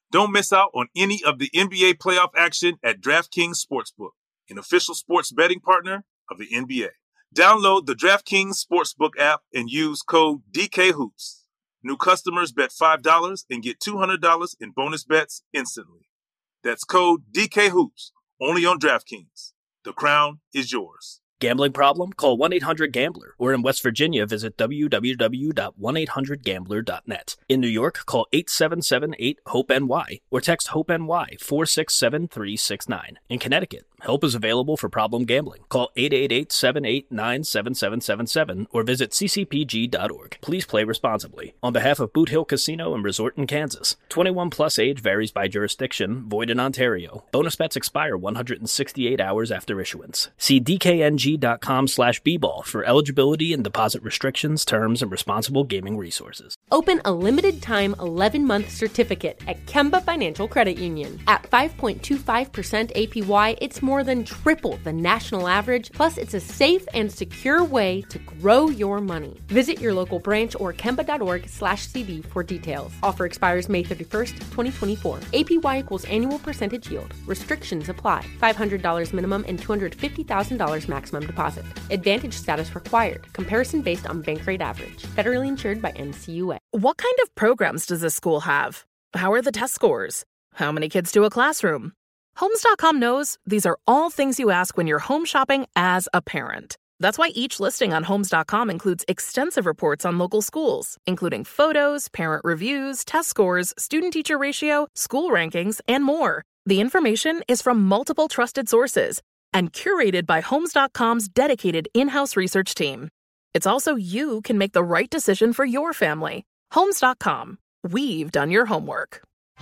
Don't miss out on any of the NBA playoff action at DraftKings Sportsbook, an official sports betting partner of the NBA. Download the DraftKings Sportsbook app and use code DKHOOPS. New customers bet $5 and get $200 in bonus bets instantly. That's code DKHOOPS, only on DraftKings. The crown is yours. Gambling problem? Call 1-800-GAMBLER. Or in West Virginia, visit www.1800gambler.net. In New York, call 877-8-HOPE-NY or text HOPE-NY 467-369. In Connecticut, help is available for problem gambling. Call 888-789-7777 or visit ccpg.org. Please play responsibly. On behalf of Boot Hill Casino and Resort in Kansas, 21 plus age varies by jurisdiction, void in Ontario. Bonus bets expire 168 hours after issuance. See dkng.com/bball for eligibility and deposit restrictions, terms, and responsible gaming resources. Open a limited-time 11-month certificate at Kemba Financial Credit Union. At 5.25% APY, it's more than triple the national average, plus it's a safe and secure way to grow your money. Visit your local branch or kemba.org/cd for details. Offer expires May 31st, 2024. APY equals annual percentage yield. Restrictions apply. $500 minimum and $250,000 maximum deposit. Advantage status required. Comparison based on bank rate average. Federally insured by NCUA. What kind of programs does this school have? How are the test scores? How many kids do a classroom? Homes.com knows these are all things you ask when you're home shopping as a parent. That's why each listing on Homes.com includes extensive reports on local schools, including photos, parent reviews, test scores, student-teacher ratio, school rankings, and more. The information is from multiple trusted sources and curated by Homes.com's dedicated in-house research team. It's also you can make the right decision for your family. Homes.com. We've done your homework.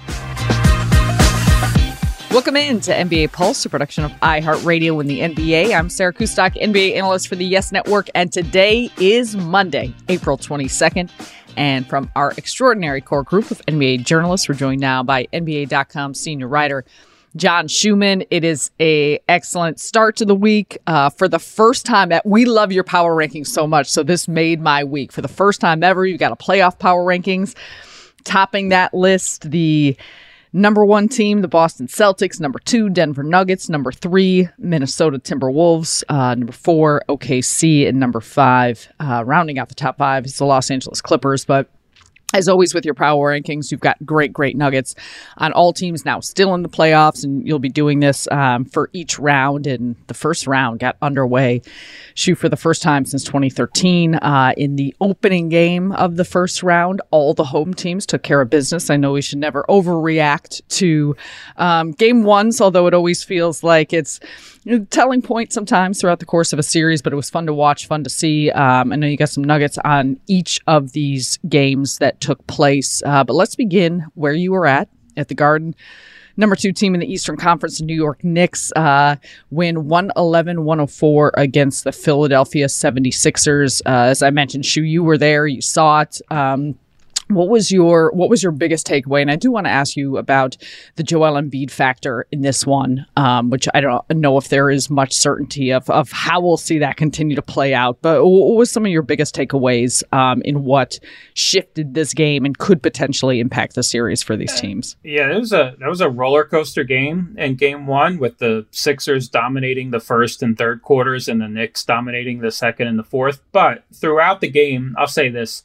Welcome in to NBA Pulse, a production of iHeartRadio and the NBA. I'm Sarah Kustok, NBA analyst for the Yes Network, and today is Monday, April 22nd. And from our extraordinary core group of NBA journalists, we're joined now by NBA.com senior writer John Schuhmann. It is a excellent start to the week. For the first time, we love your power rankings so much, so this made my week. For the first time ever, you've got a playoff power rankings. Topping that list, the number 1 team, the Boston Celtics. Number 2, Denver Nuggets. Number 3, Minnesota Timberwolves. Number 4, OKC. And number 5, rounding out the top 5, is the Los Angeles Clippers. But as always with your power rankings, you've got great nuggets on all teams now still in the playoffs, and you'll be doing this for each round. And the first round got underway, for the first time since 2013. In the opening game of the first round, all the home teams took care of business. I know we should never overreact to game ones, although it always feels like it's a telling point sometimes throughout the course of a series, but it was fun to watch, fun to see. I know you got some nuggets on each of these games that took place, but let's begin where you were at the Garden. Number 2 team in the Eastern Conference, the New York Knicks, win 111-104 against the Philadelphia 76ers. As I mentioned, Shu, you were there, you saw it. What was your biggest takeaway? And I do want to ask you about the Joel Embiid factor in this one, which I don't know if there is much certainty of how we'll see that continue to play out. But what was some of your biggest takeaways in what shifted this game and could potentially impact the series for these teams? Yeah, that was a roller coaster game in Game 1 with the Sixers dominating the first and third quarters and the Knicks dominating the second and the fourth. But throughout the game, I'll say this: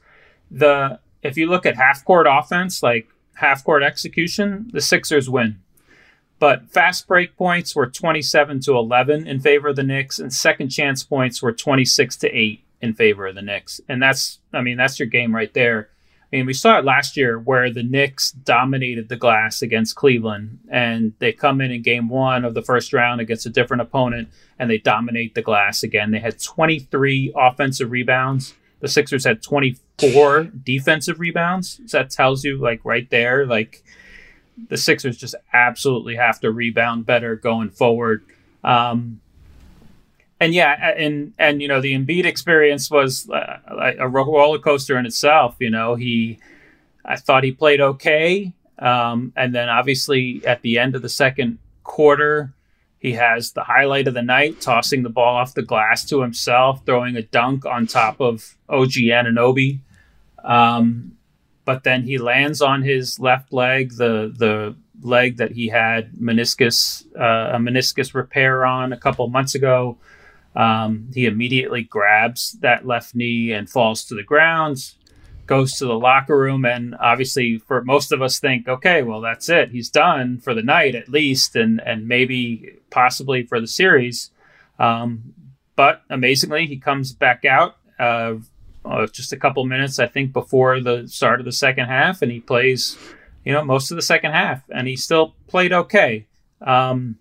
if you look at half-court offense, like half-court execution, the Sixers win. But fast break points were 27-11 in favor of the Knicks, and second chance points were 26-8 in favor of the Knicks. And that's your game right there. I mean, we saw it last year where the Knicks dominated the glass against Cleveland, and they come in Game 1 of the first round against a different opponent, and they dominate the glass again. They had 23 offensive rebounds. The Sixers had 24 defensive rebounds. So that tells you, right there, the Sixers just absolutely have to rebound better going forward. And the Embiid experience was a roller coaster in itself. I thought he played okay. And then obviously at the end of the second quarter, he has the highlight of the night, tossing the ball off the glass to himself, throwing a dunk on top of OG Anunoby. But but then he lands on his left leg, the leg that he had a meniscus repair on a couple months ago. He immediately grabs that left knee and falls to the ground, goes to the locker room, and obviously for most of us think, okay, well, that's it. He's done for the night at least, and maybe possibly for the series. But amazingly, he comes back out just a couple minutes, I think, before the start of the second half, and he plays, most of the second half, and he still played okay. To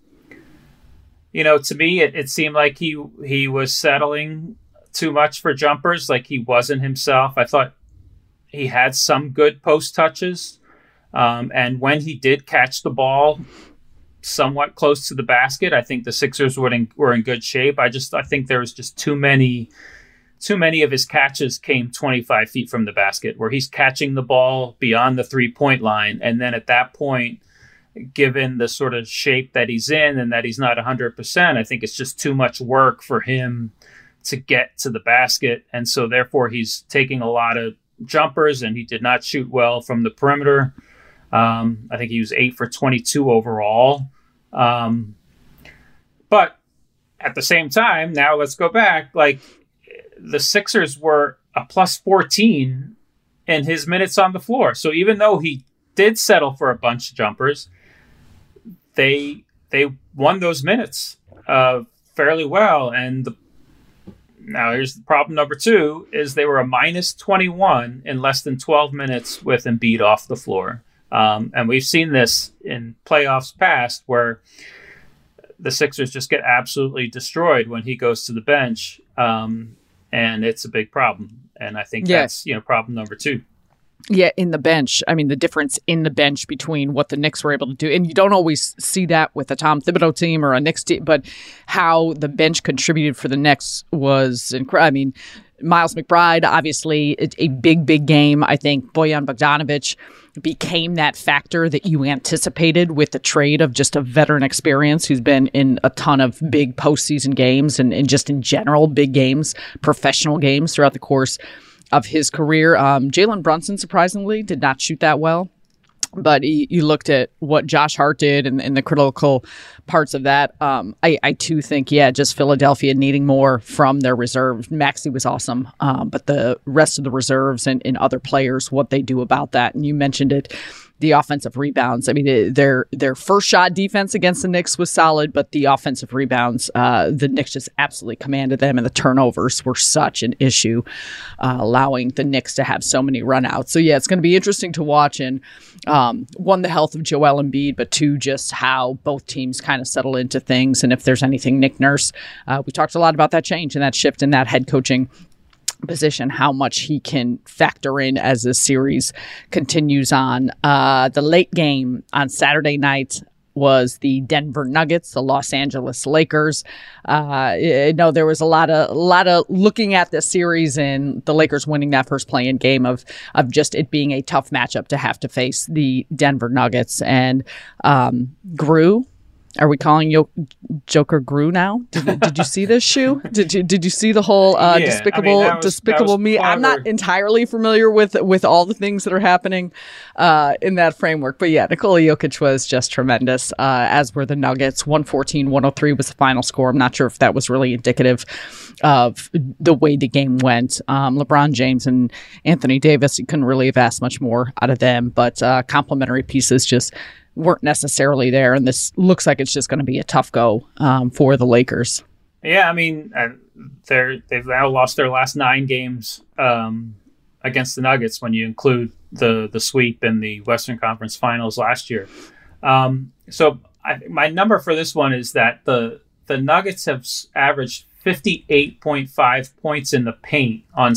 me, it seemed like he was settling too much for jumpers, like he wasn't himself. I thought he had some good post touches, and when he did catch the ball somewhat close to the basket, I think the Sixers were in good shape. I think there was just too many of his catches came 25 feet from the basket, where he's catching the ball beyond the 3-point line, and then at that point, given the sort of shape that he's in and that he's not 100%, I think it's just too much work for him to get to the basket. And so therefore he's taking a lot of jumpers, and he did not shoot well from the perimeter. I think he was 8 for 22 overall. But at the same time, now let's go back. Like, the Sixers were a plus 14 in his minutes on the floor. So even though he did settle for a bunch of jumpers, they won those minutes fairly well. And now here's the problem number 2 is they were a minus 21 in less than 12 minutes with Embiid off the floor. And we've seen this in playoffs past where the Sixers just get absolutely destroyed when he goes to the bench. And it's a big problem. And I think that's, problem number 2. Yeah, in the bench. I mean, the difference in the bench between what the Knicks were able to do, and you don't always see that with a Tom Thibodeau team or a Knicks team, but how the bench contributed for the Knicks was incredible. I mean, Miles McBride, obviously a big game. I think Bojan Bogdanovic became that factor that you anticipated with the trade of just a veteran experience who's been in a ton of big postseason games and just in general big games, professional games throughout the course of his career. Jalen Brunson, surprisingly, did not shoot that well. But you looked at what Josh Hart did and the critical parts of that. I too think, just Philadelphia needing more from their reserves. Maxey was awesome, but the rest of the reserves and other players, what they do about that. And you mentioned it, the offensive rebounds. I mean, their first shot defense against the Knicks was solid, but the offensive rebounds, the Knicks just absolutely commanded them, and the turnovers were such an issue, allowing the Knicks to have so many runouts. So it's going to be interesting to watch, and one, the health of Joel Embiid, but two, just how both teams kind of settle into things, and if there's anything Nick Nurse, we talked a lot about that change and that shift in that head coaching position, how much he can factor in as the series continues on. The late game on Saturday night was the Denver Nuggets, the Los Angeles Lakers. There was a lot of looking at this series and the Lakers winning that first play-in game of just it being a tough matchup to have to face the Denver Nuggets. And Gru, are we calling Joker Gru now? Did you see this shoe? Did you see the whole Despicable Me? I'm not entirely familiar with all the things that are happening in that framework, but Nikola Jokic was just tremendous. As were the Nuggets. 114-103 was the final score. I'm not sure if that was really indicative of the way the game went. LeBron James and Anthony Davis, you couldn't really have asked much more out of them, but complimentary pieces just weren't necessarily there, and this looks like it's just going to be a tough go for the Lakers. Yeah, I mean, they've now lost their last 9 games against the Nuggets when you include the sweep in the Western Conference Finals last year. So my number for this one is that the Nuggets have averaged 58.5 points in the paint on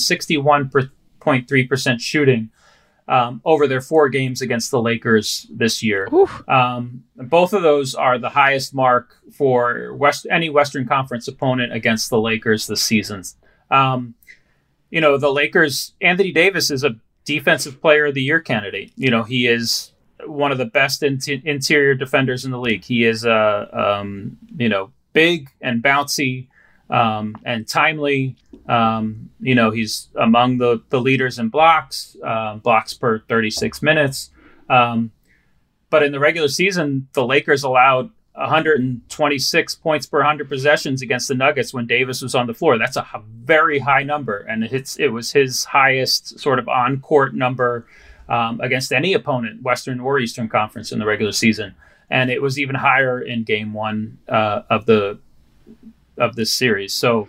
61.3% shooting over their 4 games against the Lakers this year. Both of those are the highest mark for any Western Conference opponent against the Lakers this season. The Lakers, Anthony Davis is a Defensive Player of the Year candidate. He is one of the best interior defenders in the league. He is big and bouncy, and timely. He's among the leaders in blocks per 36 minutes. But in the regular season, the Lakers allowed 126 points per 100 possessions against the Nuggets when Davis was on the floor. That's a very high number, and it was his highest sort of on-court number against any opponent, Western or Eastern Conference, in the regular season. And it was even higher in Game 1 of this series. So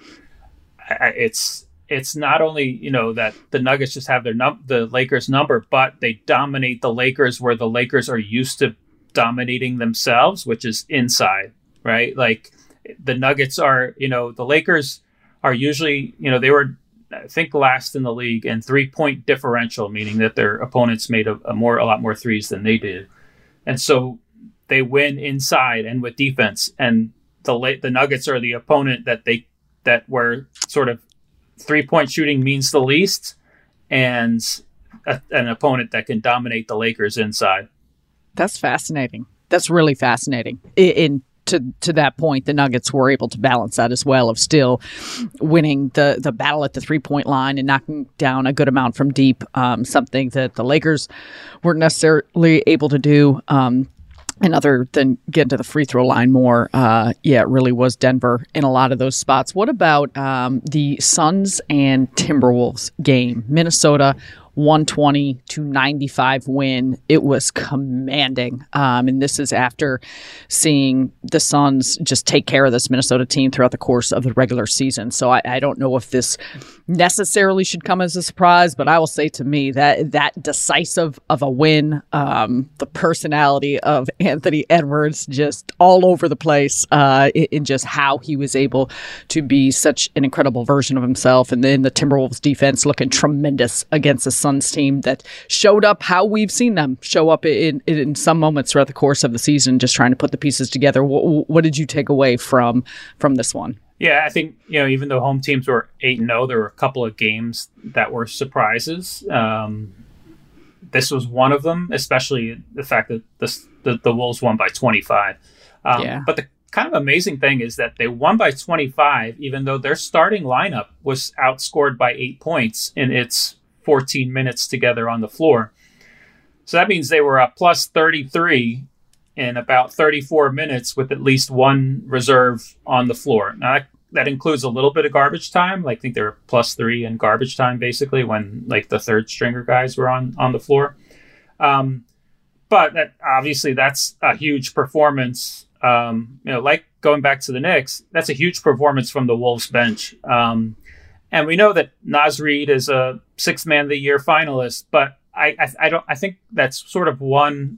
it's not only that the Nuggets just have the Lakers number, but they dominate the Lakers where the Lakers are used to dominating themselves, which is inside, right? Like the Nuggets are, the Lakers are usually, they were, I think, last in the league in 3-point differential, meaning that their opponents made a lot more threes than they did, and so they win inside and with defense. And the Nuggets are the opponent that where sort of 3-point shooting means the least, and an opponent that can dominate the Lakers inside. That's fascinating. That's really fascinating. To that point, the Nuggets were able to balance that as well, of still winning the battle at the 3-point line and knocking down a good amount from deep, something that the Lakers weren't necessarily able to do. And other than getting to the free throw line more, it really was Denver in a lot of those spots. What about the Suns and Timberwolves game? Minnesota 120-95 win. It was commanding. And this is after seeing the Suns just take care of this Minnesota team throughout the course of the regular season. So I don't know if this necessarily should come as a surprise, but I will say, to me, that decisive of a win, the personality of Anthony Edwards just all over the place in just how he was able to be such an incredible version of himself. And then the Timberwolves defense looking tremendous against the Suns team that showed up how we've seen them show up in some moments throughout the course of the season, just trying to put the pieces together. What did you take away from this one? Yeah, I think, even though home teams were 8-0, there were a couple of games that were surprises. This was one of them, especially the fact that the Wolves won by 25. But the kind of amazing thing is that they won by 25, even though their starting lineup was outscored by 8 points in its 14 minutes together on the floor. So that means they were a plus 33 in about 34 minutes with at least one reserve on the floor. Now, that includes a little bit of garbage time. Like, I think they were plus 3 in garbage time, basically, when like the third stringer guys were on the floor. But obviously that's a huge performance. Like going back to the Knicks, that's a huge performance from the Wolves bench. And we know that Naz Reid is a Sixth Man of the Year finalist, but I think that's sort of one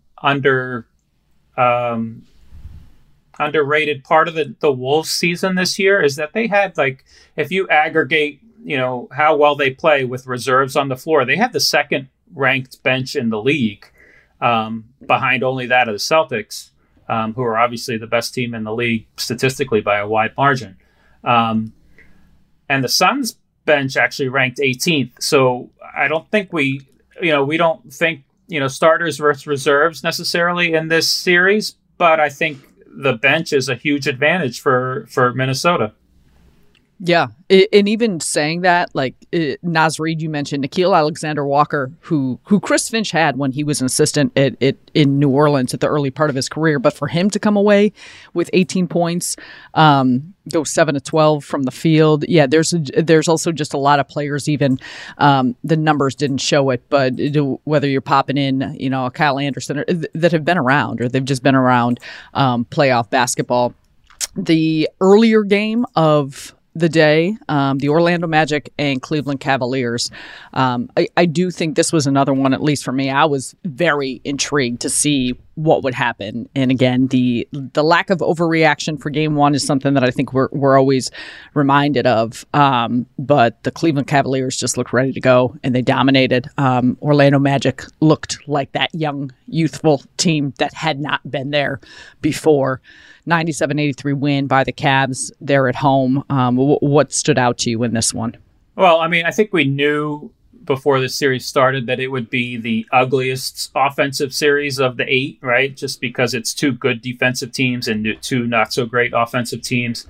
underrated part of the Wolves season this year, is that they had, like, if you aggregate, how well they play with reserves on the floor, they had the second ranked bench in the league, behind only that of the Celtics, who are obviously the best team in the league statistically by a wide margin. And the Suns bench actually ranked 18th. So I don't think we don't think, starters versus reserves necessarily in this series, but I think the bench is a huge advantage for Minnesota. Yeah. And even saying that, like Naz Reid, you mentioned Nickeil Alexander-Walker, who Chris Finch had when he was an assistant in New Orleans at the early part of his career. But for him to come away with 18 points, go 7 of 12 from the field. Yeah, there's also just a lot of players, even the numbers didn't show it, but whether you're popping in, a Kyle Anderson that have been around, or they've just been around playoff basketball. The earlier game of the day, the Orlando Magic and Cleveland Cavaliers. I do think this was another one, at least for me. I was very intrigued to see what would happen. And again, the lack of overreaction for game one is something that I think we're always reminded of. But the Cleveland Cavaliers just looked ready to go, and they dominated. Orlando Magic looked like that young, youthful team that had not been there before. 97-83 win by the Cavs. They're at home. What stood out to you in this one? Well, I mean, I think we knew before the series started that it would be the ugliest offensive series of the 8, right? Just because it's two good defensive teams and two not so great offensive teams.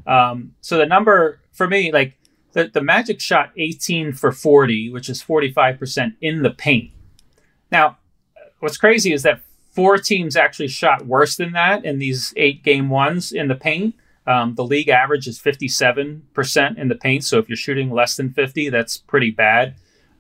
So the number for me, like the Magic shot 18 for 40, which is 45% in the paint. Now, what's crazy is that 4 teams actually shot worse than that in these 8 game ones in the paint. The league average is 57% in the paint. So if you're shooting less than 50, that's pretty bad.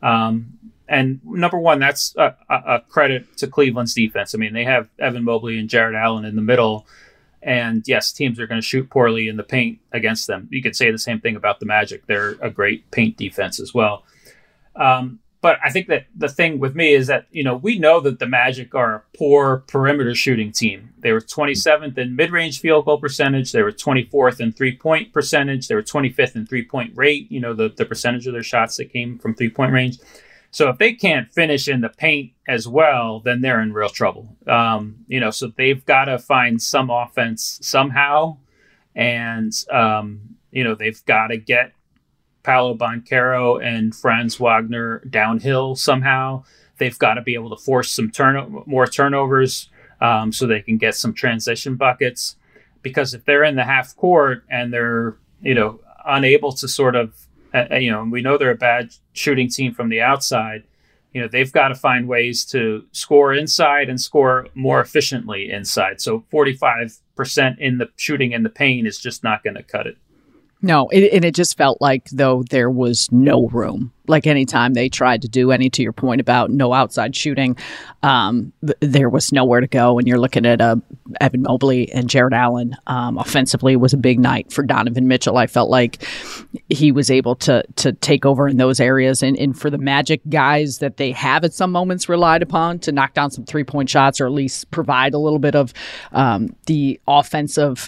And number one, that's a credit to Cleveland's defense. I mean, they have Evan Mobley and Jared Allen in the middle. And yes, teams are going to shoot poorly in the paint against them. You could say the same thing about the Magic. They're a great paint defense as well. But I think that the thing with me is that, we know that the Magic are a poor perimeter shooting team. They were 27th in mid-range field goal percentage. They were 24th in three-point percentage. They were 25th in three-point rate, the percentage of their shots that came from three-point range. So if they can't finish in the paint as well, then they're in real trouble. So they've got to find some offense somehow. And, they've got to get Paolo Banchero and Franz Wagner downhill somehow. They've got to be able to force some more turnovers so they can get some transition buckets. Because if they're in the half court and they're, unable to sort of, we know they're a bad shooting team from the outside. They've got to find ways to score inside and score more efficiently inside. So 45% in the shooting in the paint is just not going to cut it. No, and it just felt like, though, there was no room. Like anytime they tried to do any, to your point about no outside shooting, there was nowhere to go. And you're looking at Evan Mobley and Jared Allen. Offensively, it was a big night for Donovan Mitchell. I felt like he was able to take over in those areas. And for the Magic guys that they have at some moments relied upon to knock down some three-point shots, or at least provide a little bit of the offensive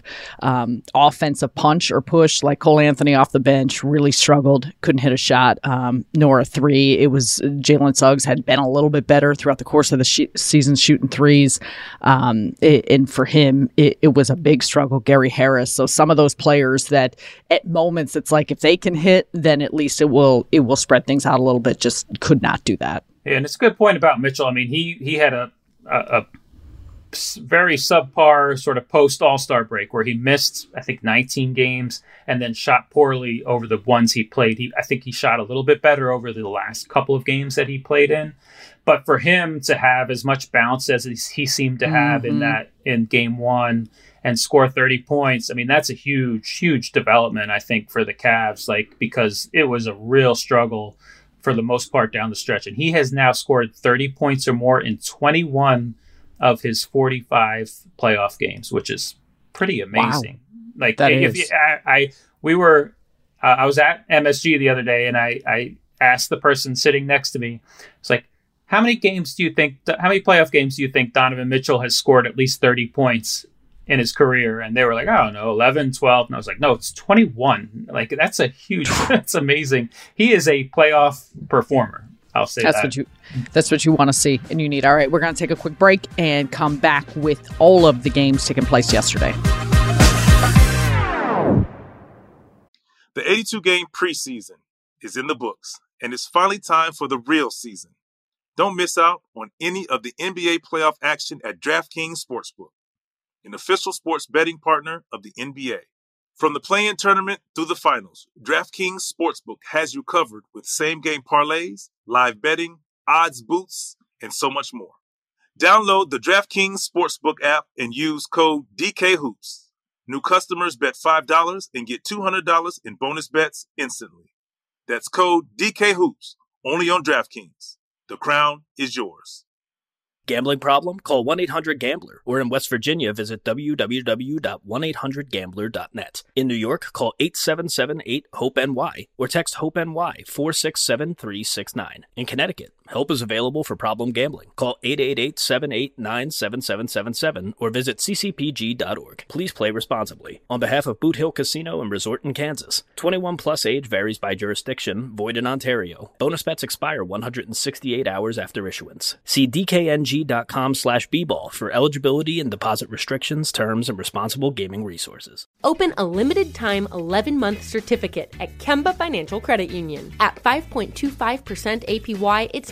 punch or push, like Cole Anthony off the bench really struggled, couldn't hit a shot. Nor a three. It was Jalen Suggs had been a little bit better throughout the course of the season shooting threes. And for him, it was a big struggle. Gary Harris. So some of those players that at moments it's like if they can hit, then at least it will spread things out a little bit. Just could not do that. Yeah, and it's a good point about Mitchell. I mean, he had a very subpar sort of post All-Star break where he missed, I think, 19 games and then shot poorly over the ones he played. I think he shot a little bit better over the last couple of games that he played in. But for him to have as much bounce as he seemed to have in game one and score 30 points, I mean, that's a huge, huge development, I think, for the Cavs, because it was a real struggle for the most part down the stretch. And he has now scored 30 points or more in 21 of his 45 playoff games, which is pretty amazing. Wow. I was at MSG the other day and I asked the person sitting next to me, it's like, how many playoff games do you think Donovan Mitchell has scored at least 30 points in his career? And they were like, I don't know, 11, 12. And I was like, no, it's 21. That's that's amazing. He is a playoff performer. I'll say that's what you want to see and you need. All right, we're going to take a quick break and come back with all of the games taking place yesterday. The 82-game preseason is in the books, and it's finally time for the real season. Don't miss out on any of the NBA playoff action at DraftKings Sportsbook, an official sports betting partner of the NBA. From the play-in tournament through the finals, DraftKings Sportsbook has you covered with same-game parlays, live betting, odds boosts, and so much more. Download the DraftKings Sportsbook app and use code DKHOOPS. New customers bet $5 and get $200 in bonus bets instantly. That's code DKHOOPS, only on DraftKings. The crown is yours. Gambling problem? Call 1-800-GAMBLER. Or in West Virginia, visit www.1800gambler.net. In New York, call 877-8-HOPE-NY or text HOPE-NY 467-369. In Connecticut, help is available for problem gambling. Call 888-789-7777 or visit ccpg.org. Please play responsibly. On behalf of Boot Hill Casino and Resort in Kansas, 21 plus age varies by jurisdiction, void in Ontario. Bonus bets expire 168 hours after issuance. See DKNG.com/bball for eligibility and deposit restrictions, terms, and responsible gaming resources. Open a limited-time 11-month certificate at Kemba Financial Credit Union. At 5.25% APY, it's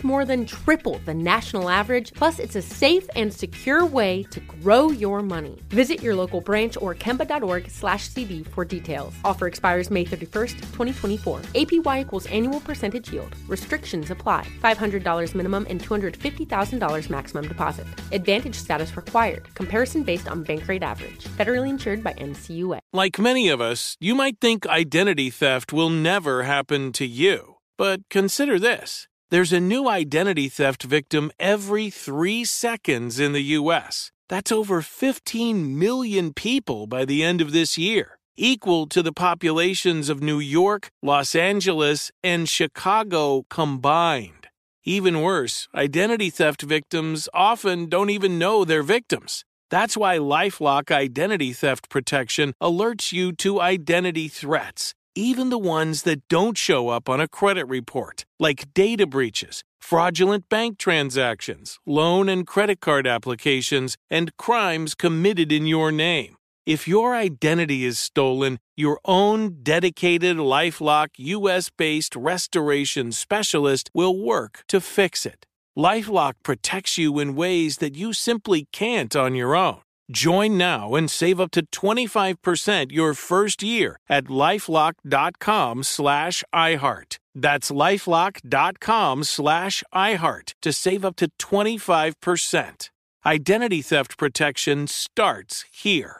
it's more than triple the national average. Plus, it's a safe and secure way to grow your money. Visit your local branch or Kemba.org/CD for details. Offer expires May 31st, 2024. APY equals annual percentage yield. Restrictions apply. $500 minimum and $250,000 maximum deposit. Advantage status required. Comparison based on bank rate average. Federally insured by NCUA. Like many of us, you might think identity theft will never happen to you. But consider this. There's a new identity theft victim every 3 seconds in the U.S. That's over 15 million people by the end of this year, equal to the populations of New York, Los Angeles, and Chicago combined. Even worse, identity theft victims often don't even know they're victims. That's why LifeLock Identity Theft Protection alerts you to identity threats, even the ones that don't show up on a credit report, like data breaches, fraudulent bank transactions, loan and credit card applications, and crimes committed in your name. If your identity is stolen, your own dedicated LifeLock U.S.-based restoration specialist will work to fix it. LifeLock protects you in ways that you simply can't on your own. Join now and save up to 25% your first year at LifeLock.com/iHeart. That's LifeLock.com/iHeart to save up to 25%. Identity theft protection starts here.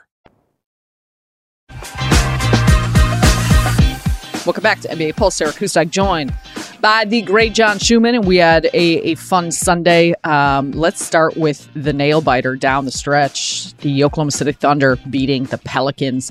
Welcome back to NBA Pulse. Sarah Kustok joined by the great John Schuhmann, and we had a fun Sunday. Let's start with the nail-biter down the stretch. The Oklahoma City Thunder beating the Pelicans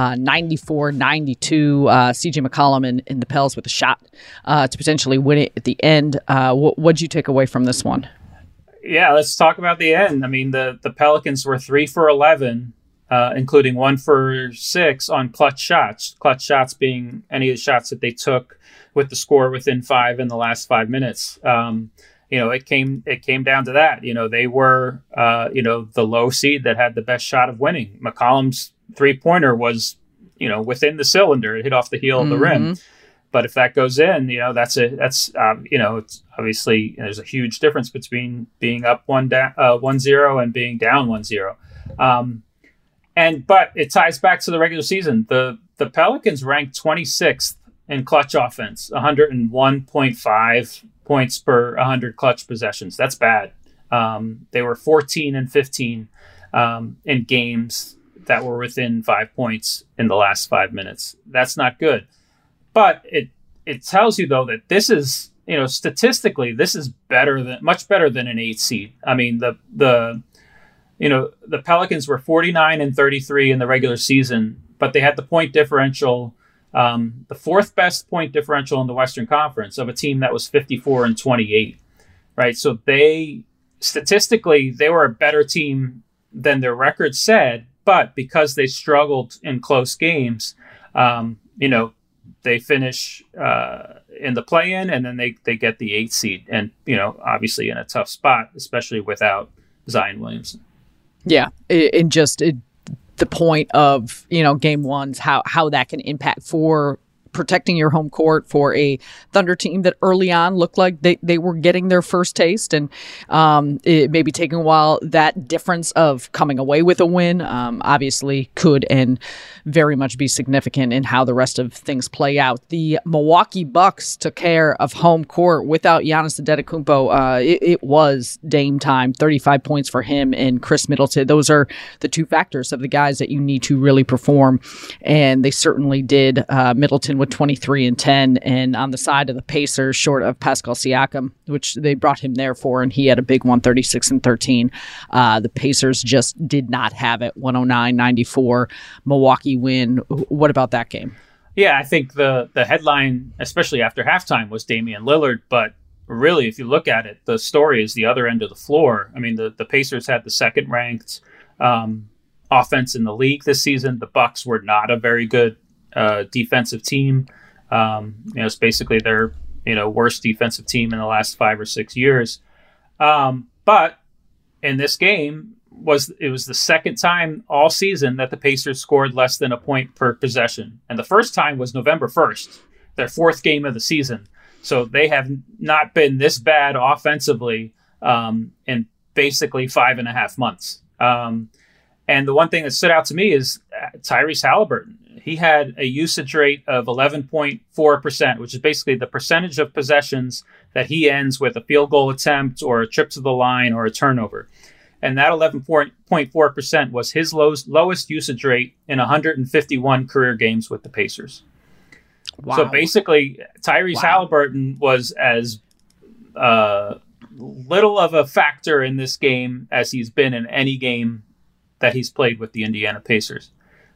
94-92. C.J. McCollum and the Pels with a shot to potentially win it at the end. What'd you take away from this one? Yeah, let's talk about the end. I mean, the Pelicans were 3 for 11. Including 1 for 6 on clutch shots. Clutch shots being any of the shots that they took with the score within 5 in the last 5 minutes. It came down to that. They were the low seed that had the best shot of winning. McCollum's 3-pointer was within the cylinder. It hit off the heel of the rim. But if that goes in, it's obviously there's a huge difference between being up 1-0 and being down 1-0. But it ties back to the regular season. The Pelicans ranked 26th in clutch offense, 101.5 points per 100 clutch possessions. That's bad. They were 14 and 15 in games that were within 5 points in the last 5 minutes. That's not good. But it tells you, though, that this is, statistically, this is much better than an 8 seed. I mean, the Pelicans were 49 and 33 in the regular season, but they had the point differential, the 4th best point differential in the Western Conference of a team that was 54 and 28, right? So statistically, they were a better team than their record said, but because they struggled in close games, they finish in the play-in, and then they get the 8th seed, and obviously in a tough spot, especially without Zion Williamson. Yeah, and just the point of game ones, how that can impact for protecting your home court for a Thunder team that early on looked like they were getting their first taste, and it may be taking a while. That difference of coming away with a win obviously could and very much be significant in how the rest of things play out. The Milwaukee Bucks took care of home court without Giannis Antetokounmpo. It was Dame time, 35 points for him and Chris Middleton. Those are the 2 factors of the guys that you need to really perform, and they certainly did. Middleton with 23 and 10, and on the side of the Pacers, short of Pascal Siakam, which they brought him there for, and he had a big one, 36 and 13. The Pacers just did not have it. 109-94 Milwaukee win. What about that game? Yeah, I think the headline, especially after halftime, was Damian Lillard, but really, if you look at it, the story is the other end of the floor. I mean, the Pacers had the 2nd ranked offense in the league this season. The Bucks were not a very good defensive team. It's basically their worst defensive team in the last 5 or 6 years. But in this game, it was the 2nd time all season that the Pacers scored less than a point per possession, and the first time was November 1st, their 4th game of the season. So they have not been this bad offensively in basically 5.5 months. And the one thing that stood out to me is Tyrese Halliburton. He had a usage rate of 11.4%, which is basically the percentage of possessions that he ends with a field goal attempt or a trip to the line or a turnover. And that 11.4% was his lowest usage rate in 151 career games with the Pacers. Wow. So basically, Tyrese Halliburton was as little of a factor in this game as he's been in any game that he's played with the Indiana Pacers.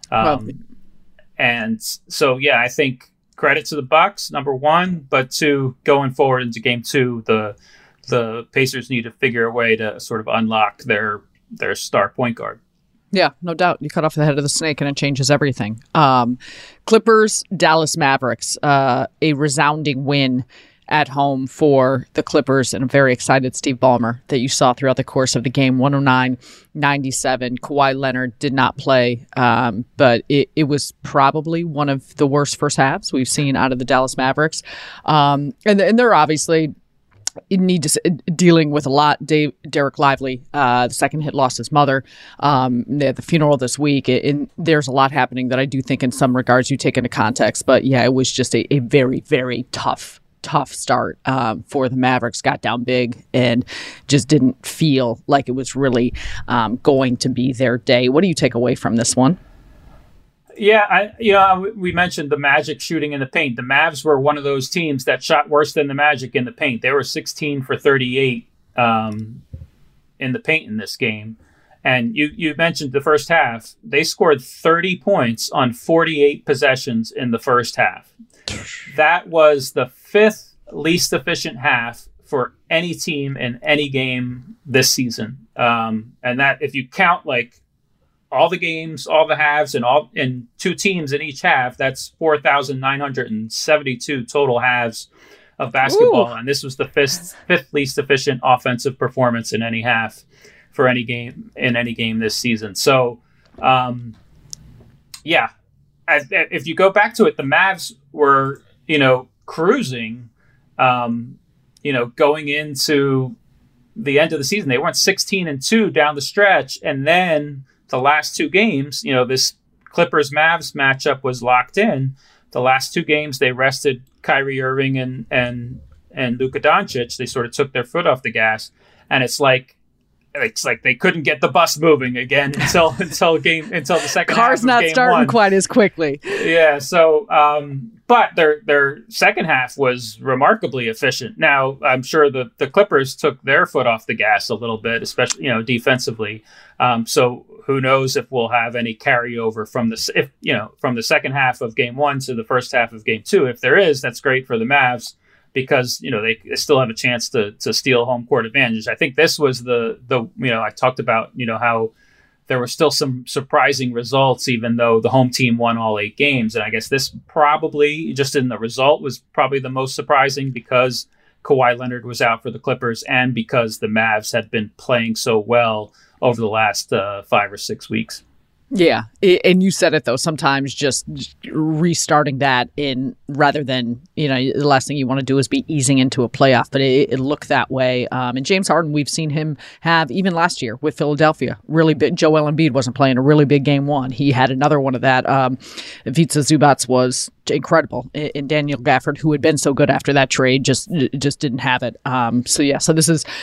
And so, I think credit to the Bucks, number one, but two, going forward into game two, the Pacers need to figure a way to sort of unlock their star point guard. Yeah, no doubt. You cut off the head of the snake and it changes everything. Clippers, Dallas Mavericks, a resounding win at home for the Clippers, and a very excited Steve Ballmer that you saw throughout the course of the game. 109-97. Kawhi Leonard did not play, but it was probably one of the worst first halves we've seen out of the Dallas Mavericks. And they're obviously dealing with a lot. Derek Lively, the second hit, lost his mother. They had the funeral this week, and there's a lot happening that I do think in some regards you take into context. But yeah, it was just a very, very tough start for the Mavericks. Got down big and just didn't feel like it was really going to be their day. What do you take away from this one? Yeah, we mentioned the Magic shooting in the paint. The Mavs were one of those teams that shot worse than the Magic in the paint. They were 16 for 38 in the paint in this game. And you mentioned the first half. They scored 30 points on 48 possessions in the first half. That was the fifth least efficient half for any team in any game this season. And that, if you count like all the games, all the halves, and two teams in each half, that's 4,972 total halves of basketball. Ooh. And this was the fifth least efficient offensive performance in any half for any game this season. So, if you go back to it, the Mavs were, cruising, going into the end of the season. They went 16-2 down the stretch. And then the last two games, this Clippers-Mavs matchup was locked in. The last two games, they rested Kyrie Irving and Luka Doncic. They sort of took their foot off the gas. And it's like they couldn't get the bus moving again until the second half. Car's not starting quite as quickly. Yeah. So, but their second half was remarkably efficient. Now, I'm sure the Clippers took their foot off the gas a little bit, especially defensively. So who knows if we'll have any carryover from the second half of game one to the first half of game two. If there is, that's great for the Mavs, because they still have a chance to steal home court advantage. I think this was the I talked about how there were still some surprising results, even though the home team won all 8 games. And I guess this probably, just in the result, was probably the most surprising, because Kawhi Leonard was out for the Clippers and because the Mavs had been playing so well over the last 5 or 6 weeks. Yeah, and you said it, though, sometimes just restarting that rather than, the last thing you want to do is be easing into a playoff, but it looked that way. And James Harden, we've seen him have, even last year with Philadelphia, really big. Joel Embiid wasn't playing a really big game one. He had another one of that. Ivica Zubac was incredible. And Daniel Gafford, who had been so good after that trade, just didn't have it. So this is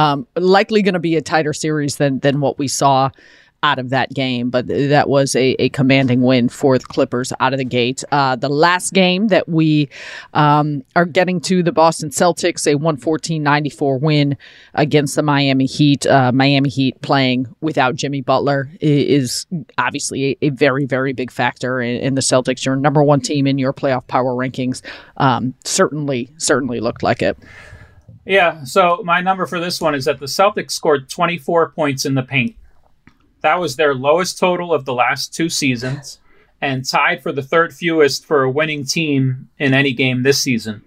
likely going to be a tighter series than what we saw out of that game, but that was a commanding win for the Clippers out of the gate. The last game that we are getting to, the Boston Celtics, a 114-94 win against the Miami Heat. Miami Heat playing without Jimmy Butler is obviously a very, very big factor in the Celtics. Your number one team in your playoff power rankings. Certainly looked like it. Yeah, so my number for this one is that the Celtics scored 24 points in the paint. That was their lowest total of the last 2 seasons, and tied for the third fewest for a winning team in any game this season.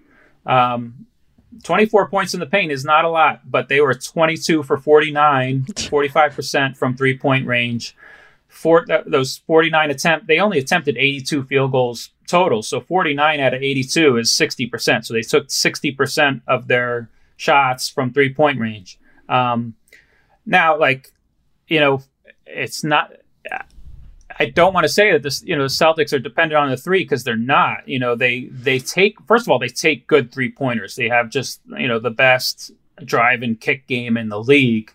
24 points in the paint is not a lot, but they were 22 for 49, 45% from three-point range. those 49 attempts, they only attempted 82 field goals total. So 49 out of 82 is 60%. So they took 60% of their shots from 3-point range. Now, like, you know, it's not, I don't want to say that this, you know, the Celtics are dependent on the three, because they're not. You know, they take, first of all, they take good 3-pointers. They have just, you know, the best drive and kick game in the league.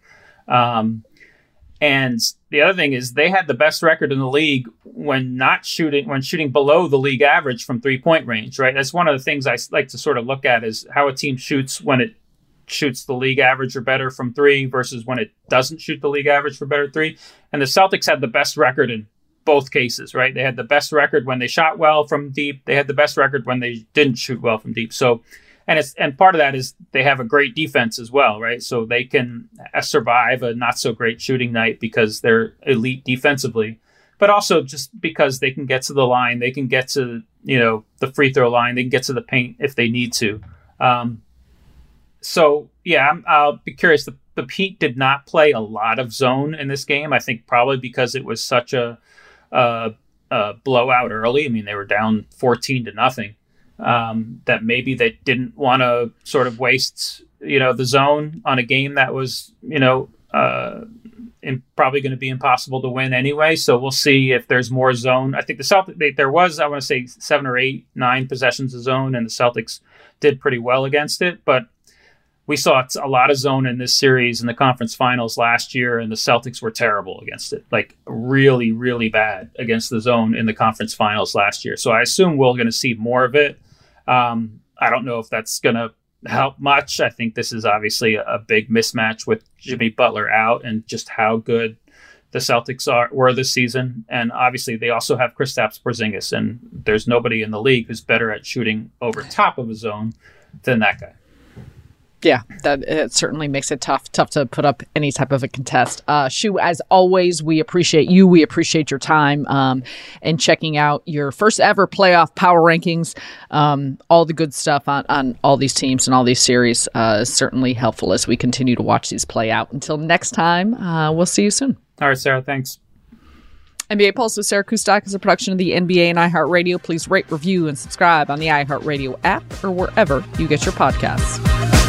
And the other thing is they had the best record in the league when shooting below the league average from 3-point range, right? That's one of the things I like to sort of look at, is how a team shoots when it shoots the league average or better from 3 versus when it doesn't shoot the league average for better 3. And the Celtics had the best record in both cases, right? They had the best record when they shot well from deep. They had the best record when they didn't shoot well from deep. So, and part of that is they have a great defense as well, right? So they can survive a not so great shooting night because they're elite defensively, but also just because they can get to the line, they can get to, you know, the free throw line, they can get to the paint if they need to. So yeah, I'll be curious. The Heat did not play a lot of zone in this game. I think probably because it was such a blowout early. I mean, they were down 14-0. That maybe they didn't want to sort of waste, you know, the zone on a game that was, you know, probably going to be impossible to win anyway. So we'll see if there's more zone. I think the Celtics, there was, I want to say 7 or 8, 9 possessions of zone, and the Celtics did pretty well against it. But we saw a lot of zone in this series in the conference finals last year, and the Celtics were terrible against it, like really, really bad against the zone in the conference finals last year. So I assume we're going to see more of it. I don't know if that's going to help much. I think this is obviously a big mismatch with Jimmy Butler out and just how good the Celtics were this season. And obviously they also have Kristaps Porzingis, and there's nobody in the league who's better at shooting over top of a zone than that guy. Yeah, that it certainly makes it tough to put up any type of a contest. Shu, as always, we appreciate you. We appreciate your time and checking out your first ever playoff power rankings. All the good stuff on all these teams and all these series is certainly helpful as we continue to watch these play out. Until next time, we'll see you soon. All right, Sarah, thanks. NBA Pulse with Sarah Kustok is a production of the NBA and iHeartRadio. Please rate, review, and subscribe on the iHeartRadio app or wherever you get your podcasts.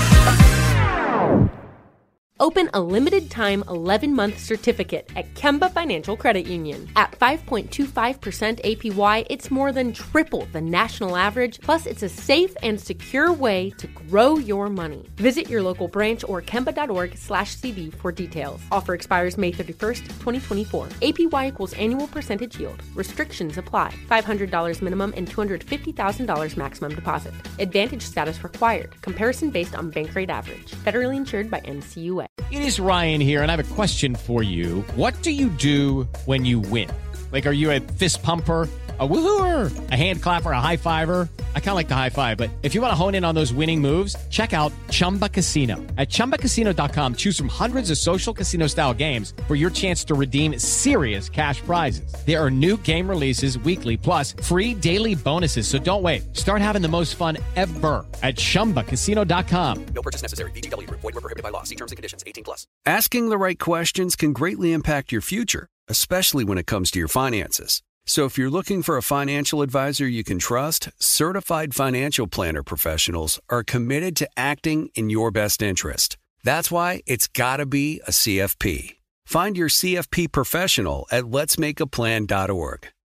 Open a limited-time 11-month certificate at Kemba Financial Credit Union. At 5.25% APY, it's more than triple the national average, plus it's a safe and secure way to grow your money. Visit your local branch or kemba.org/cb for details. Offer expires May 31st, 2024. APY equals annual percentage yield. Restrictions apply. $500 minimum and $250,000 maximum deposit. Advantage status required. Comparison based on bank rate average. Federally insured by NCUA. It is Ryan here, and I have a question for you. What do you do when you win? Like, are you a fist pumper, a woohooer, a hand clapper, a high fiver? I kind of like the high five, but if you want to hone in on those winning moves, check out Chumba Casino. At ChumbaCasino.com, choose from hundreds of social casino-style games for your chance to redeem serious cash prizes. There are new game releases weekly, plus free daily bonuses, so don't wait. Start having the most fun ever at ChumbaCasino.com. No purchase necessary. VGW Group. Void where prohibited by law. See terms and conditions. 18+. Asking the right questions can greatly impact your future, especially when it comes to your finances. So if you're looking for a financial advisor you can trust, certified financial planner professionals are committed to acting in your best interest. That's why it's got to be a CFP. Find your CFP professional at letsmakeaplan.org.